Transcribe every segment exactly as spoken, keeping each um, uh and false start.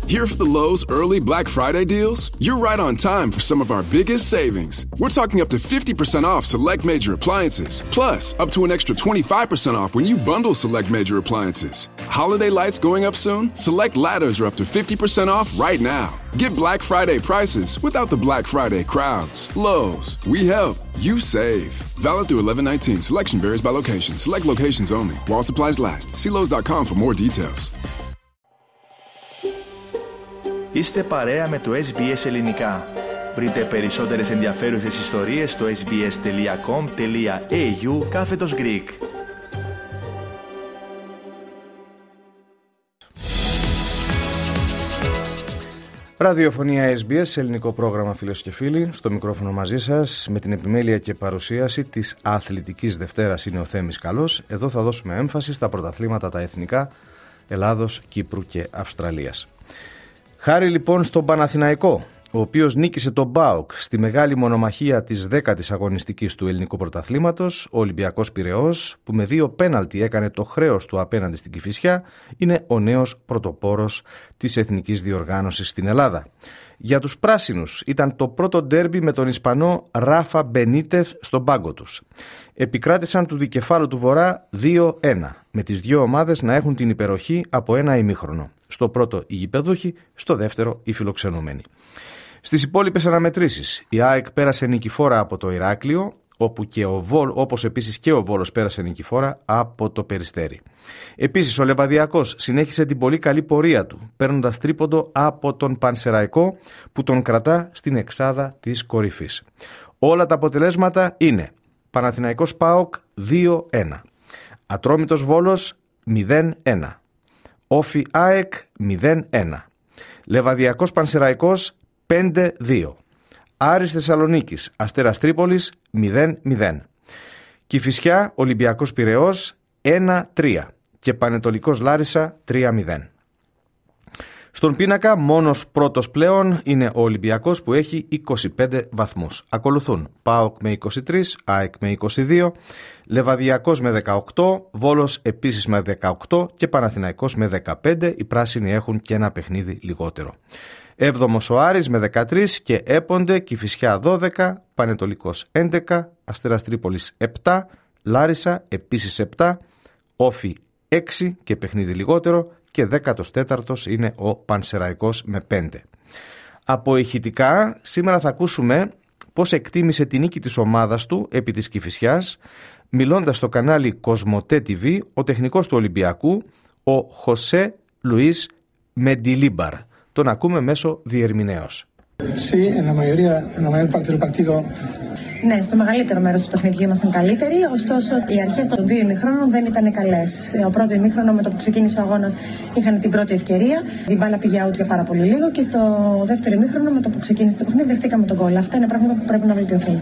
Here for the Lowe's early Black Friday deals? You're right on time for some of our biggest savings. We're talking up to fifty percent off select major appliances, plus up to an extra twenty-five percent off when you bundle select major appliances. Holiday lights going up soon? Select ladders are up to fifty percent off right now. Get Black Friday prices without the Black Friday crowds. Lowe's, we help, you save. Valid through eleven nineteen. Selection varies by location. Select locations only. While supplies last. See Lowe's dot com for more details. Είστε παρέα με το ες μπι ες Ελληνικά. Βρείτε περισσότερες ενδιαφέρουσες ιστορίες στο sbs.com.au κάθετος Greek. Ραδιοφωνία ες μπι ες, ελληνικό πρόγραμμα, φίλες και φίλοι. Στο μικρόφωνο μαζί σας με την επιμέλεια και παρουσίαση της Αθλητικής Δευτέρας είναι ο Θέμης Καλός. Εδώ θα δώσουμε έμφαση στα πρωταθλήματα τα εθνικά Ελλάδος, Κύπρου και Αυστραλίας. Χάρη λοιπόν στον Παναθηναϊκό, ο οποίος νίκησε τον ΠΑΟΚ στη μεγάλη μονομαχία της δέκατης αγωνιστικής του ελληνικού πρωταθλήματος, ο Ολυμπιακός Πειραιώς, που με δύο πέναλτι έκανε το χρέος του απέναντι στην Κηφισιά, είναι ο νέος πρωτοπόρος της εθνικής διοργάνωσης στην Ελλάδα. Για τους πράσινους ήταν το πρώτο ντέρμπι με τον Ισπανό Ράφα Μπενίτεθ στον πάγκο τους. Επικράτησαν του δικεφάλου του Βορρά δύο ένα, με τις δύο ομάδες να έχουν την υπεροχή από ένα ημίχρονο. Στο πρώτο οι γηπεδούχοι, στο δεύτερο οι φιλοξενούμενοι. Στις υπόλοιπες αναμετρήσεις, η ΑΕΚ πέρασε νικηφόρα από το Ηράκλειο, όπου και ο Βόλ, όπως επίσης και ο Βόλος πέρασε νικηφόρα από το Περιστέρι. Επίσης ο Λεβαδιακός συνέχισε την πολύ καλή πορεία του, παίρνοντας τρίποντο από τον Πανσεραϊκό, που τον κρατά στην εξάδα της κορυφής. Όλα τα αποτελέσματα είναι Παναθηναϊκός ΠΑΟΚ δύο ένα, Ατρόμητος Βόλος μηδέν ένα, Όφι ΑΕΚ μηδέν ένα, Λεβαδιακός Πανσεραϊκός πέντε δύο, Άρης Θεσσαλονίκης Αστέρας Τρίπολης μηδέν μηδέν, Κηφισιά Ολυμπιακός Πειραιώς ένα τρία και Πανετολικός Λάρισα τρία μηδέν. Στον πίνακα μόνος πρώτος πλέον είναι ο Ολυμπιακός που έχει είκοσι πέντε βαθμούς. Ακολουθούν ΠΑΟΚ με είκοσι τρία, ΑΕΚ με είκοσι δύο, Λεβαδιακός με δεκαοκτώ, Βόλος επίσης με δεκαοκτώ και Παναθηναϊκός με δεκαπέντε. Οι πράσινοι έχουν και ένα παιχνίδι λιγότερο. Έβδομος ο Άρης με δεκατρία και έπονται Κηφισιά δώδεκα, Πανετολικός έντεκα, Αστέρας Τρίπολης επτά, Λάρισα επίσης επτά, Όφι έξι και παιχνίδι λιγότερο και δέκατος τέταρτος είναι ο Πανσεραϊκός με πέντε. Από ηχητικά σήμερα θα ακούσουμε πώς εκτίμησε τη νίκη της ομάδας του επί της Κηφισιάς, μιλώντας στο κανάλι Κοσμοτέ τι βι ο τεχνικός του Ολυμπιακού, ο Χωσέ Λουίς Μεντιλίμπαρ. Τον ακούμε μέσω διερμηνέως. Sí, en la mayoría, en la mayor parte del partido. Ναι, στο μεγαλύτερο μέρος του παιχνιδιού ήμασταν καλύτεροι, ωστόσο οι αρχές των δύο ημιχρόνων δεν ήταν καλές. Ο πρώτο ημίχρονο με το που ξεκίνησε ο αγώνας είχαν την πρώτη ευκαιρία, η μπάλα πήγε out για πάρα πολύ λίγο και στο δεύτερο ημίχρονο με το που ξεκίνησε το παιχνίδι δεχτήκαμε τον γκολ. Αυτά είναι πράγματα που πρέπει να βελτιωθούν.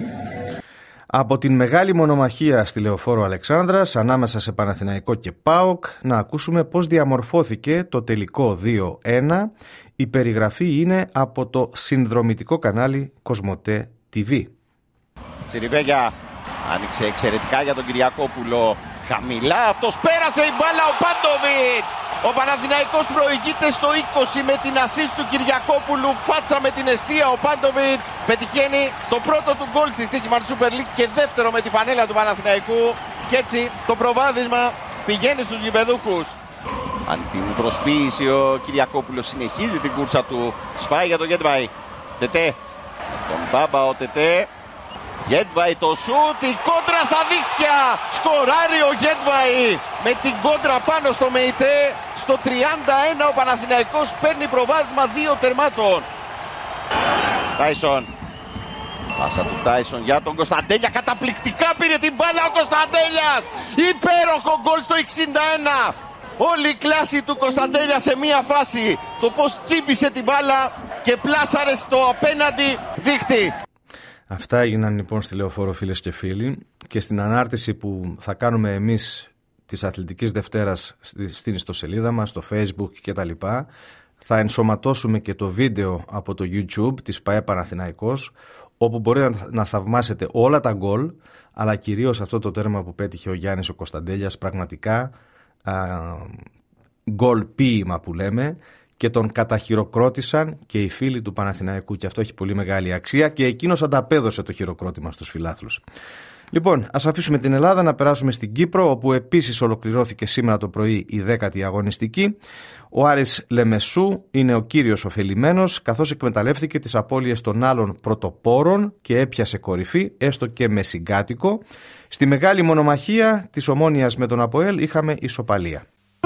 Από την μεγάλη μονομαχία στη Λεωφόρο Αλεξάνδρας ανάμεσα σε Παναθηναϊκό και ΠΑΟΚ να ακούσουμε πώς διαμορφώθηκε το τελικό δύο ένα. Η περιγραφή είναι από το συνδρομητικό κανάλι Κοσμοτέ τι βι. Τσιριβέγια άνοιξε εξαιρετικά για τον Κυριακόπουλο. Χαμηλά αυτός πέρασε η μπάλα ο Πάντοβιτς. Ο Παναθηναϊκός προηγείται στο είκοσι με την ασίστ του Κυριακόπουλου. Φάτσα με την εστία ο Πάντοβιτς. Πετυχαίνει το πρώτο του γκολ στη στοίχημα του Super League και δεύτερο με τη φανέλα του Παναθηναϊκού. Και έτσι το προβάδισμα πηγαίνει στους γηπεδούχους. Αν την προσποίηση ο Κυριακόπουλος συνεχίζει την κούρσα του. Σπάει για τον Γέντβαϊ. Τετέ. Τον Μπάμπα ο Τετέ. Γέντβαϊ το σούτ, η κόντρα στα δίχτυα. Σκοράρει ο Γέντβαϊ με την κόντρα πάνω στο ΜΕΙΤΕ. Στο τριάντα ένα ο Παναθηναϊκός παίρνει προβάδισμα δύο τερμάτων. Τάισον. Πάσα του Τάισον για τον Κωνσταντέλια. Καταπληκτικά πήρε την μπάλα ο Κωνσταντέλιας. Υπέροχο γκολ στο εξήντα ένα. Όλη η κλάση του Κωνσταντέλια σε μία φάση. Το πως τσίπησε την μπάλα και πλάσαρε στο απέναντι δίχτυ. Αυτά έγιναν λοιπόν στη Λεωφόρο, φίλες και φίλοι, και στην ανάρτηση που θα κάνουμε εμείς της Αθλητικής Δευτέρας στην ιστοσελίδα μας, στο Facebook κτλ. Θα ενσωματώσουμε και το βίντεο από το YouTube της ΠΑΕ Παναθηναϊκός, όπου μπορείτε να θαυμάσετε όλα τα γκολ, αλλά κυρίως αυτό το τέρμα που πέτυχε ο Γιάννης ο Κωνσταντέλιας, πραγματικά γκολ ποίημα που λέμε, και τον καταχειροκρότησαν και οι φίλοι του Παναθηναϊκού, και αυτό έχει πολύ μεγάλη αξία, και εκείνος ανταπέδωσε το χειροκρότημα στους φιλάθλους. Λοιπόν, ας αφήσουμε την Ελλάδα να περάσουμε στην Κύπρο, όπου επίσης ολοκληρώθηκε σήμερα το πρωί η δέκατη αγωνιστική. Ο Άρης Λεμεσού είναι ο κύριος ωφελημένος, καθώς εκμεταλλεύτηκε τις απώλειες των άλλων πρωτοπόρων και έπιασε κορυφή, έστω και με συγκάτοικο. Στη μεγάλη μονομαχία της Ομόνοιας με τον ΑΠΟΕΛ είχαμε ισοπαλία.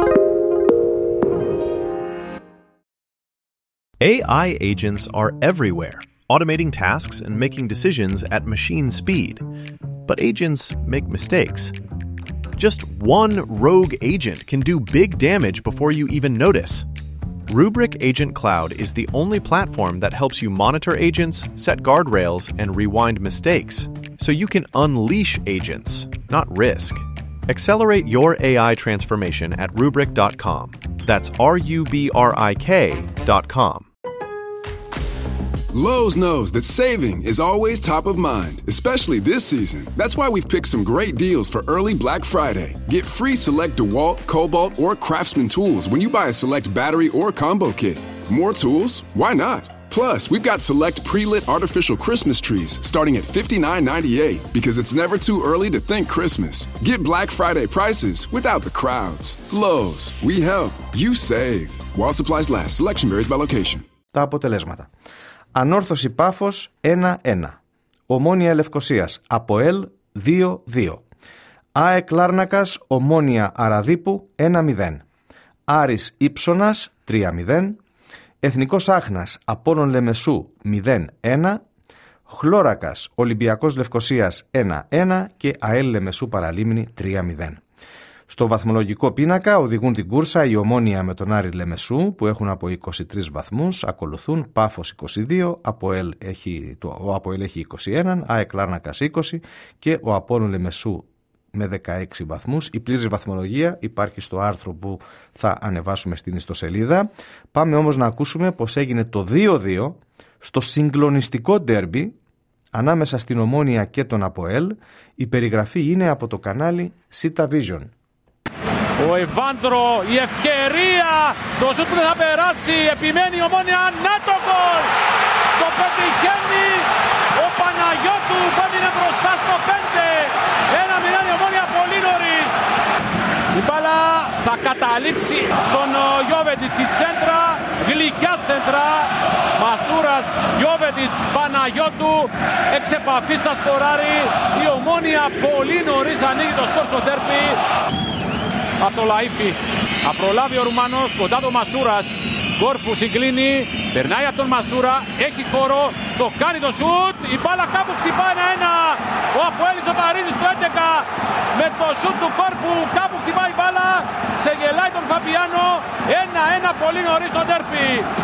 A I agents are everywhere, automating tasks and making decisions at machine speed. But agents make mistakes. Just one rogue agent can do big damage before you even notice. Rubrik Agent Cloud is the only platform that helps you monitor agents, set guardrails, and rewind mistakes, so you can unleash agents, not risk. Accelerate your A I transformation at rubrik dot com. That's R U B R I K dot com. Lowe's knows that saving is always top of mind, especially this season. That's why we've picked some great deals for early Black Friday. Get free select DeWalt, Cobalt, or Craftsman tools when you buy a select battery or combo kit. More tools? Why not? Plus, we've got select pre-lit artificial Christmas trees starting at fifty-nine ninety-eight because it's never too early to think Christmas. Get Black Friday prices without the crowds. Lowe's, we help, you save. While supplies last, selection varies by location. Τα αποτελέσματα. Ανόρθωση Πάφος ένα ένα. Ομόνια Λευκωσίας ΑΠΟΕΛ δύο δύο. ΑΕΚ Λάρνακας Ομόνια Αραδίπου ένα μηδέν. Άρης Ήψωνας τρία μηδέν. Εθνικός Άχνας Απόλλων Λεμεσού μηδέν ένα. Χλώρακας Ολυμπιακός Λευκωσίας ένα ένα και ΑΕΛ Λεμεσού Παραλίμνη τρία μηδέν. Στο βαθμολογικό πίνακα οδηγούν την κούρσα η Ομόνια με τον Άρη Λεμεσού που έχουν από είκοσι τρεις βαθμούς, ακολουθούν Πάφος είκοσι δύο, Αποέλ έχει, ο Αποέλ έχει είκοσι ένα, ΑΕΚ Λάρνακας είκοσι και ο Απόλλων Λεμεσού με δεκαέξι βαθμούς. Η πλήρης βαθμολογία υπάρχει στο άρθρο που θα ανεβάσουμε στην ιστοσελίδα. Πάμε όμως να ακούσουμε πως έγινε το δύο δύο στο συγκλονιστικό ντέρμπι ανάμεσα στην Ομόνια και τον Αποέλ. Η περιγραφή είναι από το κανάλι Sita Vision. Ο Ευάντρο, η ευκαιρία, το σούτ που δεν θα περάσει, επιμένει η Ομόνια, να το γκολ! Το πετυχαίνει ο Παναγιώτου που έμεινε μπροστά στο πέντε. Ένα μηδέν η Ομόνια πολύ νωρίς. Η μπάλα θα καταλήξει στον Γιώβετιτς, η σέντρα, γλυκιά σέντρα. Μασούρας, Γιώβετιτς, Παναγιώτου, εξ επαφής θα σκοράρει. Η Ομόνια πολύ νωρίς ανοίγει το σκορ στο ντέρμπι. Από το Λαΐφι, απρολάβει ο Ρουμάνος, κοντά το Μασούρας, γκορ που συγκλίνει, περνάει από τον Μασούρα, έχει χώρο, το κάνει το σούτ, η μπάλα κάπου χτυπάει ένα-ένα, ο Αποέλης ο Παρίζης στο έντεκα, με το σούτ του κόρπου κάπου χτυπάει η μπάλα, ξεγελάει τον Φαπιάνο, ένα-ένα πολύ νωρίς στο ντέρμπι.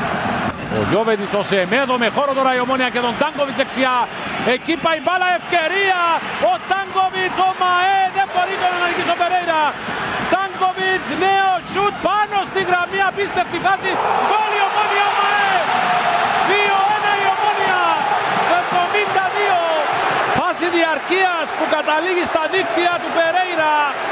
Ο Γιώβετης ο Σεμέδο με χώρο τώρα η Ομόνια και τον Τάνκοβιτς δεξιά. Εκεί πάει η μπάλα, ευκαιρία. Ο Τάνκοβιτς, ο Μαέ, δεν μπορεί τον να νικήσει τον Περέιρα. Τάνκοβιτς, νέο σουτ πάνω στη γραμμή, απίστευτη φάση. Γκολ η Ομόνια, Μαέ. δύο ένα η Ομόνια. Στο εβδομήντα δύο. Φάση διαρκείας που καταλήγει στα δίκτυα του Περέιρα.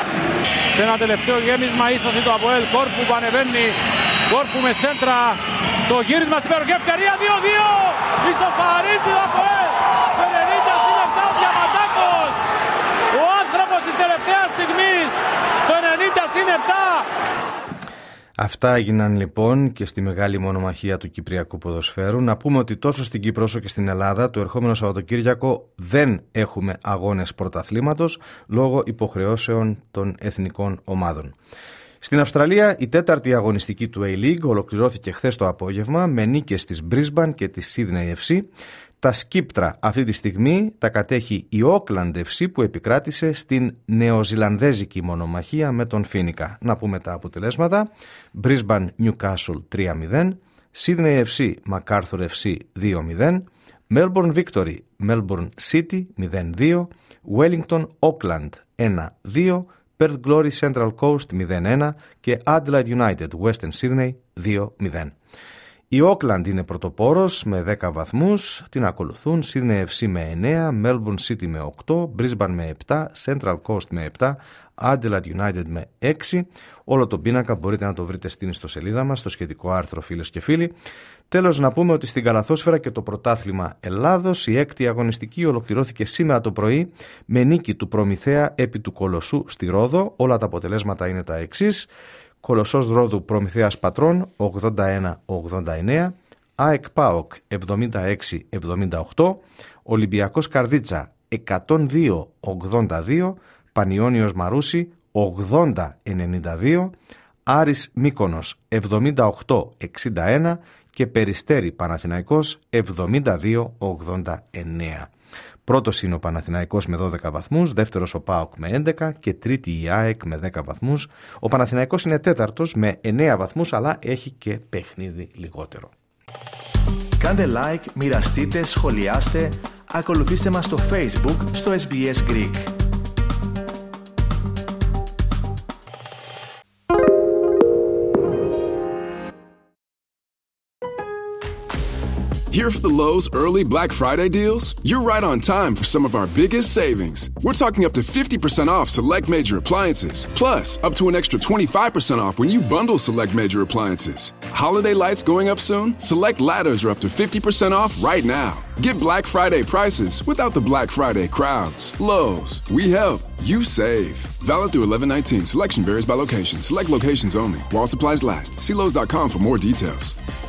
Σε ένα τελευταίο γέμισμα ίσως το Αποέλ, Κόρπου που ανεβαίνει. Κόρπου με σέντρα. Το γύρισμα στην υπεροχή ευκαιρία δύο δύο. Ισοφαρίζει ο Αποέλ. Στο ενενήντα συν επτά ο Διαματάκος. Ο άνθρωπος της τελευταίας στιγμής. Στο ενενήντα συν επτά. Αυτά έγιναν λοιπόν και στη μεγάλη μονομαχία του κυπριακού ποδοσφαίρου. Να πούμε ότι τόσο στην Κύπρο όσο και στην Ελλάδα το ερχόμενο Σαββατοκύριακο δεν έχουμε αγώνες πρωταθλήματος λόγω υποχρεώσεων των εθνικών ομάδων. Στην Αυστραλία η τέταρτη αγωνιστική του A-League ολοκληρώθηκε χθες το απόγευμα με νίκες της Brisbane και της Sydney εφ σι. Τα σκύπτρα αυτή τη στιγμή τα κατέχει η Auckland εφ σι που επικράτησε στην νεοζηλανδέζικη μονομαχία με τον Φίνικα. Να πούμε τα αποτελέσματα. Brisbane Newcastle τρία μηδέν, Sydney εφ σι MacArthur εφ σι δύο μηδέν, Melbourne Victory Melbourne City μηδέν δύο, Wellington Auckland ένα δύο, Perth Glory Central Coast μηδέν ένα και Adelaide United Western Sydney δύο μηδέν. Η Auckland είναι πρωτοπόρος με δέκα βαθμούς, την ακολουθούν Sydney εφ σι με εννέα, Melbourne City με οκτώ, Brisbane με επτά, Central Coast με επτά, Adelaide United με έξι. Όλο τον πίνακα μπορείτε να το βρείτε στην ιστοσελίδα μας, στο σχετικό άρθρο, φίλες και φίλοι. Τέλος, να πούμε ότι στην καλαθόσφαιρα και το πρωτάθλημα Ελλάδος η έκτη αγωνιστική ολοκληρώθηκε σήμερα το πρωί με νίκη του Προμηθέα επί του Κολοσσού στη Ρόδο. Όλα τα αποτελέσματα είναι τα εξής: Κολοσσός Ρόδου Προμηθέας Πατρών ογδόντα ένα ογδόντα εννέα, ΑΕΚ ΠΑΟΚ εβδομήντα έξι εβδομήντα οκτώ, Ολυμπιακός Καρδίτσα εκατόν δύο ογδόντα δύο, Πανιώνιος Μαρούσι ογδόντα ενενήντα δύο, Άρης Μύκονος εβδομήντα οκτώ εξήντα ένα και Περιστέρι Παναθηναϊκός εβδομήντα δύο ογδόντα εννέα. Πρώτος είναι ο Παναθηναϊκός με δώδεκα βαθμούς, δεύτερος ο ΠΑΟΚ με έντεκα και τρίτη η ΑΕΚ με δέκα βαθμούς. Ο Παναθηναϊκός είναι τέταρτος με εννέα βαθμούς, αλλά έχει και παιχνίδι λιγότερο. Κάντε like, μοιραστείτε, σχολιάστε, ακολουθήστε μας στο Facebook, στο ες μπι ες Greek. Here for the Lowe's early Black Friday deals? You're right on time for some of our biggest savings. We're talking up to fifty percent off select major appliances, plus up to an extra twenty-five percent off when you bundle select major appliances. Holiday lights going up soon? Select ladders are up to fifty percent off right now. Get Black Friday prices without the Black Friday crowds. Lowe's, we help, you save. Valid through eleven nineteen. Selection varies by location. Select locations only. While supplies last. See Lowe's dot com for more details.